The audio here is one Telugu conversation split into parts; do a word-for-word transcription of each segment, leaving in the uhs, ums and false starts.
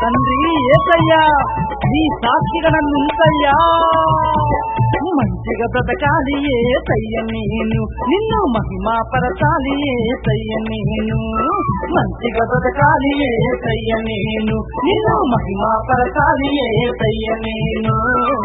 తండ్రి యేసయ్యా నీ సాక్షిగా నన్ను ఉంచయ్యా మంచిగా బ్రతకాలి యేసయ్య నేను నిన్ను మహిమా పరచాలి యేసయ్య నేను మంచిగా బ్రతకాలి యేసయ్య నేను నిన్ను మహిమా పరచాలి యేసయ్య నేను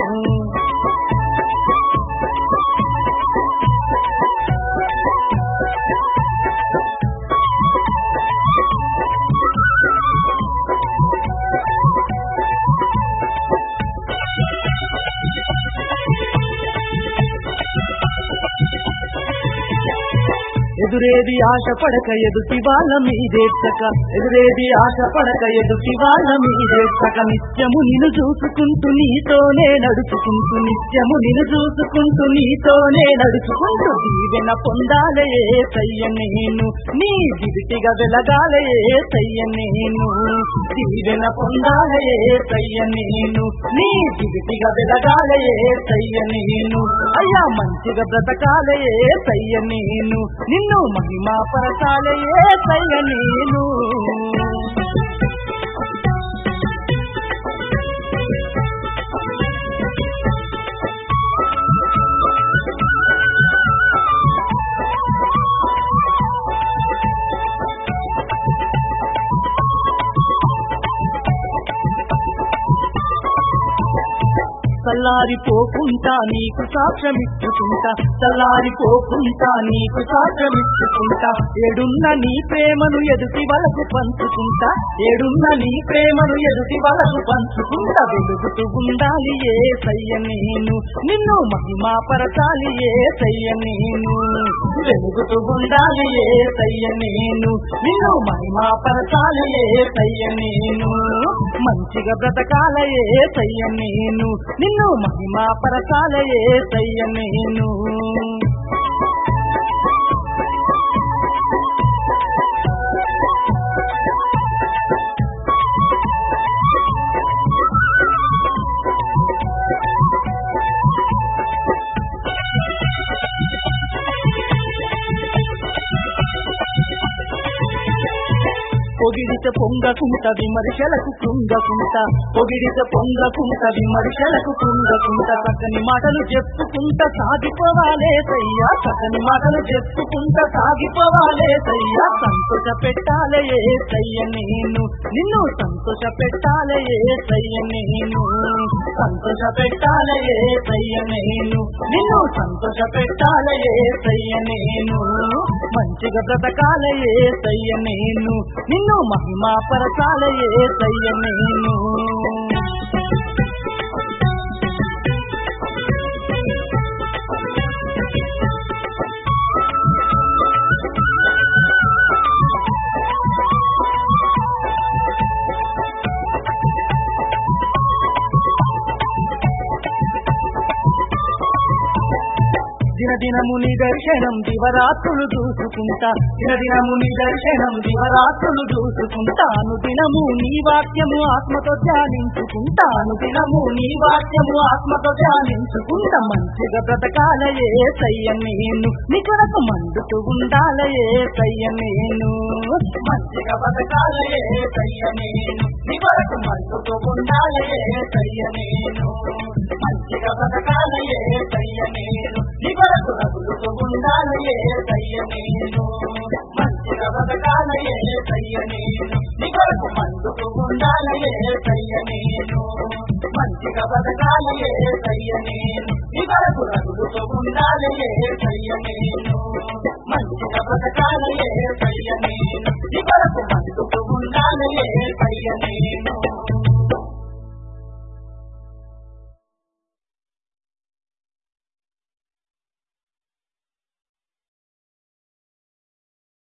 ఎదురేది ఆశ పడక ఎదుటి వాళ్ళ మీదేచ్చక ఎదురేది ఆశ పడక ఎదుటి వాళ్ళ మీదేచ్చక నిత్యము నిన్ను చూసుకుంటూ నీతోనే నడుచుకుంటూ నిత్యము నిన్ను చూసుకుంటూ నీతోనే నడుచుకుంటూ దీవెన పొందాలే యేసయ్య నేను నీ దివిటిగా వెలగాలే యేసయ్య నేను దీవెన పొందాలే యేసయ్య నేను నీ దివిటిగా వెలగాలే యేసయ్య నేను అయ్యా మంచిగా బ్రతకాలే యేసయ్య నేను నిన్ను మహిమా పరచాలే యేసయ్య నేను చల్లారిపోకుంటా నీకు సాక్ష్యమిచ్చుకుంటా చల్లారిపోకుంటా నీకు సాక్ష్యమిచ్చుకుంటా ఏడున్న నీ ప్రేమను ఎదుటి వలకు పంచుకుంటా ఏడున్న నీ ప్రేమను ఎదుటి వలకు పంచుకుంటా వెలుగుతూ ఉండాలి యేసయ్య నేను నిన్ను మహిమా పరచాలి యేసయ్య నేను వెలుగుతూ ఉండాలి యేసయ్య నేను నిన్ను మహిమా పరచాలి యేసయ్య నేను మంచిగా బ్రతకాల యేసయ్య నేను నిన్ను మహిమా పరచాల యేసయ్య నేను పొగిడిత పొంగకుంట విమర్శలకు కృంగకుంట పొగిడిత పొంగకుంట విమర్శలకు కృంగకుంట చక్కని మాటలు చెప్పుకుంట సాగిపోవాలే సయ్యా చక్కని మాటలు చెప్పుకుంట సాగిపోవాలే సయ్యా సంతోష పెట్టాలే యేసయ్య నేను నిన్ను సంతోష పెట్టాలే యేసయ్య నేను సంతోష పెట్టాలే యేసయ్య నేను నిన్ను సంతోష పెట్టాలే యేసయ్య నేను మంచిగా బ్రతకాలే యేసయ్య నేను నిన్ను మహిమా పరచాల యేసయ్య నేను దినదినము నీ దర్శనం దివరాత్రులు చూసుకుంటా దినదినము నీ దర్శనం దివరాత్రులు చూసుకుంటాను దినము నీ వాక్యము ఆత్మతో ధ్యానించుకుంటాను దినము నీ వాక్యము ఆత్మతో ధ్యానించుకుంటా మంచిగా బ్రతకాల యేసయ్య నేను నీ కొరకు మండుతూ ఉండాల యేసయ్య నేను మంచిగా బ్రతకాల యేసయ్య నేను నీ కొరకు మండుతూ ఉండాల యేసయ్య నేను మంచిగా బ్రతకాల యేసయ్య నేను నీ కొరకు రగులుతూ ఉండాల యేసయ్య నేను మంచిగా బ్రతకాల యేసయ్య నేను నీ కొరకు మండుతూ ఉండాల యేసయ్య నేను మంచిగా బ్రతకాల యేసయ్య నేను నీ కొరకు రగులుతూ ఉండాల యేసయ్య నేను